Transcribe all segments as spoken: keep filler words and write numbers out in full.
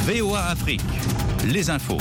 V O A Afrique, les infos.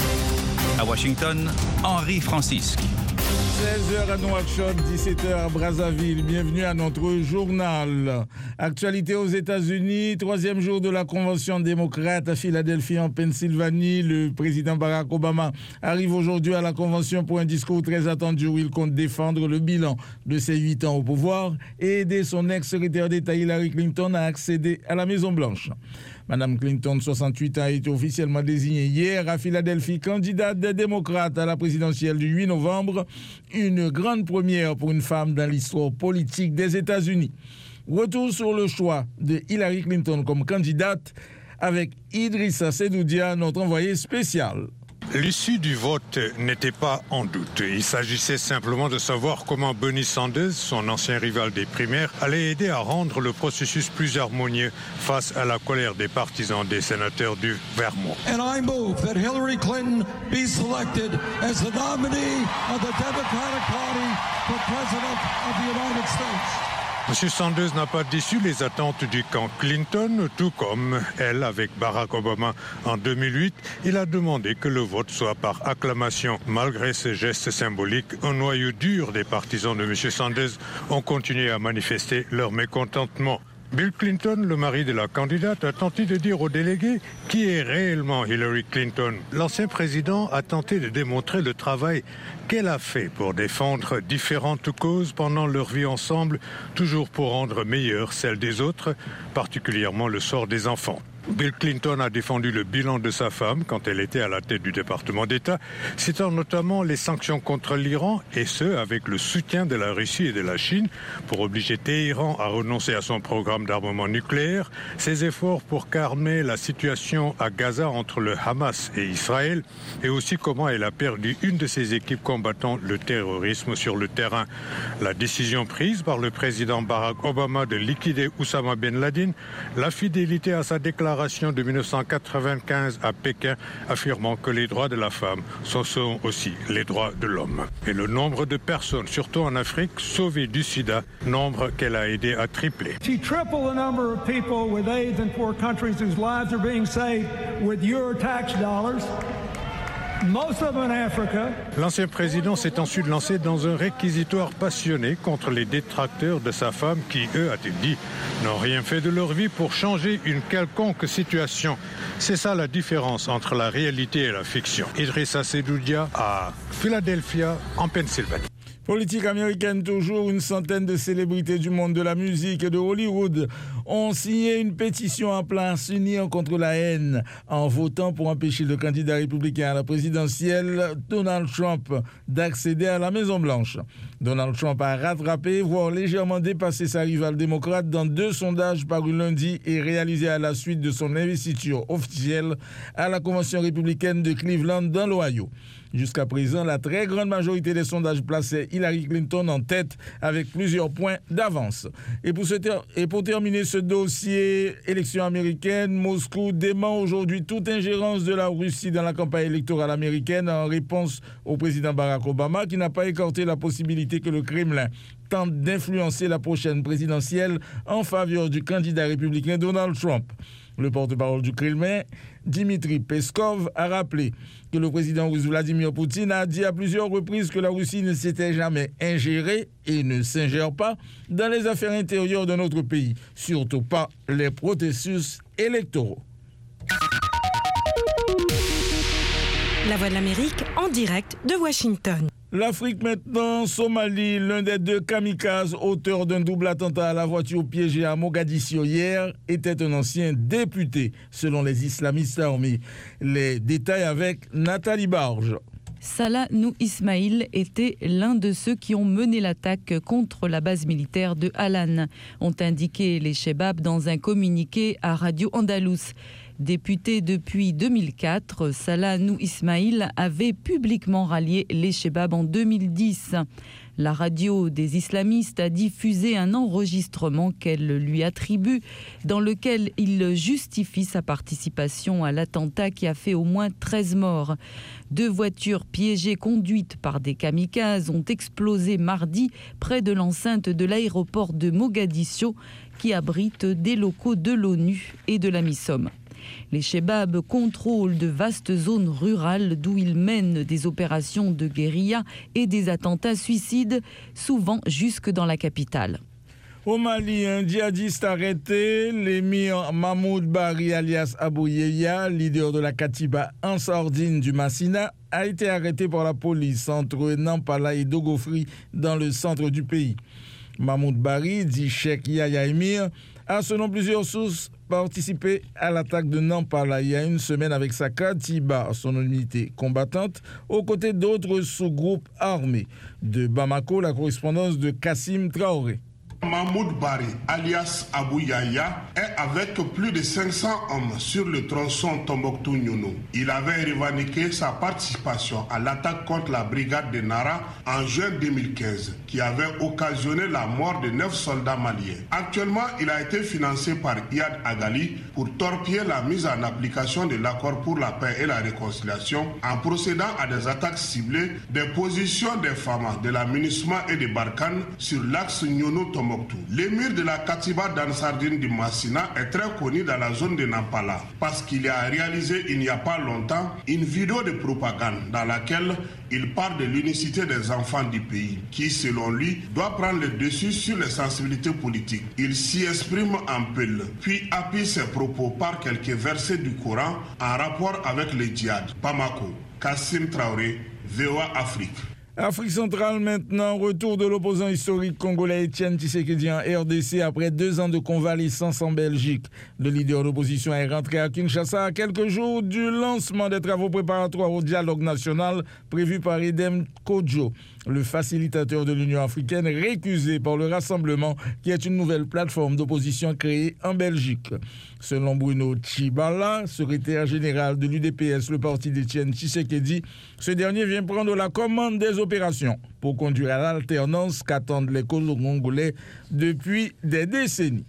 À Washington, Henri Francisque. seize heures à Nouakchott, dix-sept heures à Brazzaville. Bienvenue à notre journal. Actualité aux États-Unis, troisième jour de la Convention démocrate à Philadelphie en Pennsylvanie. Le président Barack Obama arrive aujourd'hui à la Convention pour un discours très attendu où il compte défendre le bilan de ses huit ans au pouvoir et aider son ex-secrétaire d'État Hillary Clinton à accéder à la Maison-Blanche. Madame Clinton, soixante-huit ans, a été officiellement désignée hier à Philadelphie candidate des démocrates à la présidentielle du huit novembre. Une grande première pour une femme dans l'histoire politique des États-Unis. Retour sur le choix de Hillary Clinton comme candidate avec Idrissa Sedoudia, notre envoyé spécial. L'issue du vote n'était pas en doute. Il s'agissait simplement de savoir comment Bernie Sanders, son ancien rival des primaires, allait aider à rendre le processus plus harmonieux face à la colère des partisans des sénateurs du Vermont. And I move that Hillary Clinton be selected as the nominee of the Democratic Party for President of the United States. M. Sanders n'a pas déçu les attentes du camp Clinton, tout comme elle avec Barack Obama en deux mille huit. Il a demandé que le vote soit par acclamation. Malgré ce geste symbolique, un noyau dur des partisans de M. Sanders ont continué à manifester leur mécontentement. Bill Clinton, le mari de la candidate, a tenté de dire aux délégués qui est réellement Hillary Clinton. L'ancien président a tenté de démontrer le travail qu'elle a fait pour défendre différentes causes pendant leur vie ensemble, toujours pour rendre meilleure celle des autres, particulièrement le sort des enfants. Bill Clinton a défendu le bilan de sa femme quand elle était à la tête du département d'État, citant notamment les sanctions contre l'Iran, et ce, avec le soutien de la Russie et de la Chine pour obliger Téhéran à renoncer à son programme d'armement nucléaire, ses efforts pour calmer la situation à Gaza entre le Hamas et Israël, et aussi comment elle a perdu une de ses équipes combattant le terrorisme sur le terrain. La décision prise par le président Barack Obama de liquider Oussama Ben Laden, la fidélité à sa déclaration de dix-neuf cent quatre-vingt-quinze à Pékin affirmant que les droits de la femme sont aussi les droits de l'homme. Et le nombre de personnes, surtout en Afrique, sauvées du sida, nombre qu'elle a aidé à tripler. She tripled the number of people with AIDS in poor countries whose lives are being saved with your tax dollars. Most of them in Africa. L'ancien président s'est ensuite lancé dans un réquisitoire passionné contre les détracteurs de sa femme qui, eux, a-t-il dit, n'ont rien fait de leur vie pour changer une quelconque situation. C'est ça la différence entre la réalité et la fiction. Idrissa Sedoudia à Philadelphia, en Pennsylvanie. Politique américaine toujours, une centaine de célébrités du monde de la musique et de Hollywood ont signé une pétition appelant à s'unir contre la haine en votant pour empêcher le candidat républicain à la présidentielle, Donald Trump, d'accéder à la Maison-Blanche. Donald Trump a rattrapé, voire légèrement dépassé sa rivale démocrate dans deux sondages parus lundi et réalisés à la suite de son investiture officielle à la Convention républicaine de Cleveland dans l'Ohio. Jusqu'à présent, la très grande majorité des sondages plaçaient Hillary Clinton en tête avec plusieurs points d'avance. Et pour, ce ter- et pour terminer ce dossier élection américaine, Moscou dément aujourd'hui toute ingérence de la Russie dans la campagne électorale américaine en réponse au président Barack Obama qui n'a pas écarté la possibilité que le Kremlin tente d'influencer la prochaine présidentielle en faveur du candidat républicain Donald Trump. Le porte-parole du Kremlin, Dmitri Peskov, a rappelé que le président russe Vladimir Poutine a dit à plusieurs reprises que la Russie ne s'était jamais ingérée et ne s'ingère pas dans les affaires intérieures de notre pays, surtout pas les processus électoraux. La Voix de l'Amérique en direct de Washington. L'Afrique maintenant, Somalie, l'un des deux kamikazes, auteur d'un double attentat à la voiture piégée à Mogadiscio hier, était un ancien député, selon les islamistes armés. Les détails avec Nathalie Barge. Salah Nou Ismail était l'un de ceux qui ont mené l'attaque contre la base militaire de Alan, ont indiqué les Chebab dans un communiqué à Radio Andalous. Député depuis deux mille quatre, Salah Nou Ismail avait publiquement rallié les Chebab en deux mille dix. La radio des islamistes a diffusé un enregistrement qu'elle lui attribue, dans lequel il justifie sa participation à l'attentat qui a fait au moins treize morts. Deux voitures piégées conduites par des kamikazes ont explosé mardi près de l'enceinte de l'aéroport de Mogadiscio, qui abrite des locaux de l'ONU et de la MISOM. Les Chebabs contrôlent de vastes zones rurales d'où ils mènent des opérations de guérilla et des attentats suicides, souvent jusque dans la capitale. Au Mali, un djihadiste arrêté, l'émir Mahmoud Bari alias Abou Yeya, leader de la Katiba Ansardine du Massina, a été arrêté par la police entre Nampala et Dogofri dans le centre du pays. Mahmoud Bari, dit Cheikh Yahya Emir, a selon plusieurs sources participé à l'attaque de Nampala il y a une semaine avec sa Katiba, son unité combattante, aux côtés d'autres sous-groupes armés. De Bamako, la correspondance de Kassim Traoré. Mahmoud Bari, alias Abou Yahya, est avec plus de cinq cents hommes sur le tronçon Tombouctou-Nyounou. Il avait revendiqué sa participation à l'attaque contre la brigade de Nara en juin deux mille quinze, qui avait occasionné la mort de neuf soldats maliens. Actuellement, il a été financé par Iyad Agali pour torpiller la mise en application de l'accord pour la paix et la réconciliation en procédant à des attaques ciblées des positions des Famas, de la MINUSMA et des Barkhane sur l'axe Nyounou-Tombouctou. L'émir de la Katiba d'Ansardine du Massina est très connu dans la zone de Nampala parce qu'il a réalisé il n'y a pas longtemps une vidéo de propagande dans laquelle il parle de l'unicité des enfants du pays qui, selon lui, doit prendre le dessus sur les sensibilités politiques. Il s'y exprime en peul, puis appuie ses propos par quelques versets du Coran en rapport avec le djihad. Bamako, Kassim Traoré, V O A Afrique. Afrique centrale maintenant, retour de l'opposant historique congolais Etienne Tshisekedi en R D C après deux ans de convalescence en Belgique. Le leader d'opposition est rentré à Kinshasa à quelques jours du lancement des travaux préparatoires au dialogue national prévu par Edem Kodjo, le facilitateur de l'Union africaine récusé par le Rassemblement qui est une nouvelle plateforme d'opposition créée en Belgique. Selon Bruno Tshibala, secrétaire général de l'U D P S, le parti d'Etienne Tshisekedi, ce dernier vient prendre la commande des opérations pour conduire à l'alternance qu'attendent les Congolais depuis des décennies.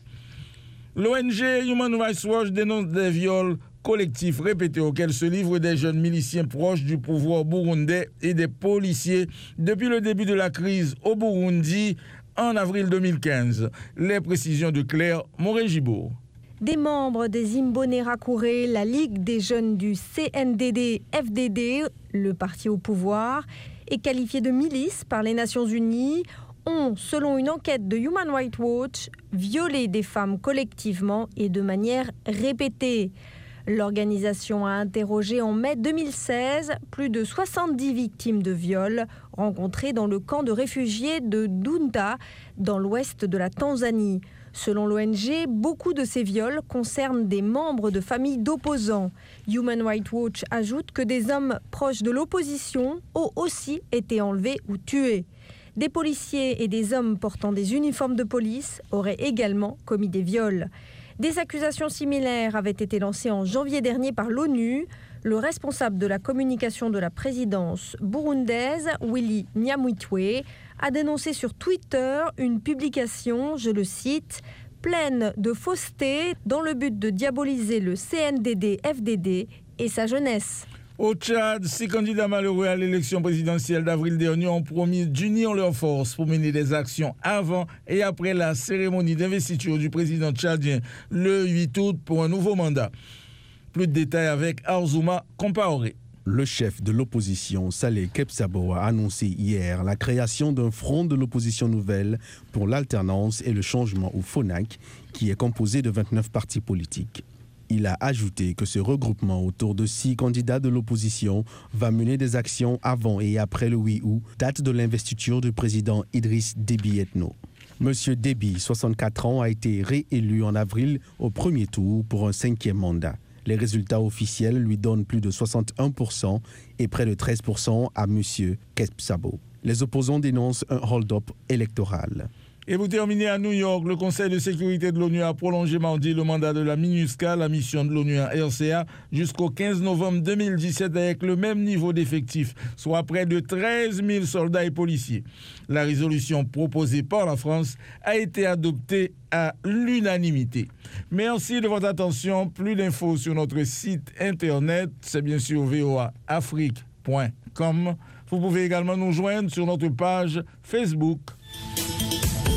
L'O N G Human Rights Watch dénonce des viols collectifs répétés auxquels se livrent des jeunes miliciens proches du pouvoir burundais et des policiers depuis le début de la crise au Burundi en avril deux mille quinze. Les précisions de Claire Moré-Gibourg. Des membres des Imbonerakure, la Ligue des jeunes du C N D D F D D, le parti au pouvoir, est qualifié de milice par les Nations Unies, ont, selon une enquête de Human Rights Watch, violé des femmes collectivement et de manière répétée. L'organisation a interrogé en mai deux mille seize plus de soixante-dix victimes de viols rencontrées dans le camp de réfugiés de Dunda, dans l'ouest de la Tanzanie. Selon l'O N G, beaucoup de ces viols concernent des membres de familles d'opposants. Human Rights Watch ajoute que des hommes proches de l'opposition ont aussi été enlevés ou tués. Des policiers et des hommes portant des uniformes de police auraient également commis des viols. Des accusations similaires avaient été lancées en janvier dernier par l'ONU. Le responsable de la communication de la présidence burundaise, Willy Nyamitwe, a dénoncé sur Twitter une publication, je le cite, pleine de fausseté dans le but de diaboliser le C N D D F D D et sa jeunesse. Au Tchad, six candidats malheureux à l'élection présidentielle d'avril dernier ont promis d'unir leurs forces pour mener des actions avant et après la cérémonie d'investiture du président tchadien le huit août pour un nouveau mandat. Plus de détails avec Arzouma Compaoré. Le chef de l'opposition, Saleh Kebsabo, a annoncé hier la création d'un front de l'opposition nouvelle pour l'alternance et le changement au FONAC, qui est composé de vingt-neuf partis politiques. Il a ajouté que ce regroupement autour de six candidats de l'opposition va mener des actions avant et après le huit août, date de l'investiture du président Idriss Déby Itno. Monsieur Déby, soixante-quatre ans, a été réélu en avril au premier tour pour un cinquième mandat. Les résultats officiels lui donnent plus de soixante et un pour cent et près de treize pour cent à Monsieur Kebsabo. Les opposants dénoncent un hold-up électoral. Et vous terminez à New York, le Conseil de sécurité de l'ONU a prolongé mardi le mandat de la MINUSCA, la mission de l'ONU en R C A, jusqu'au quinze novembre deux mille dix-sept avec le même niveau d'effectifs, soit près de treize mille soldats et policiers. La résolution proposée par la France a été adoptée à l'unanimité. Merci de votre attention. Plus d'infos sur notre site internet, c'est bien sûr v o a afrique point com. Vous pouvez également nous joindre sur notre page Facebook.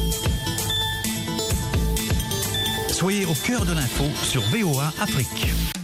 Soyez au cœur de l'info sur V O A Afrique.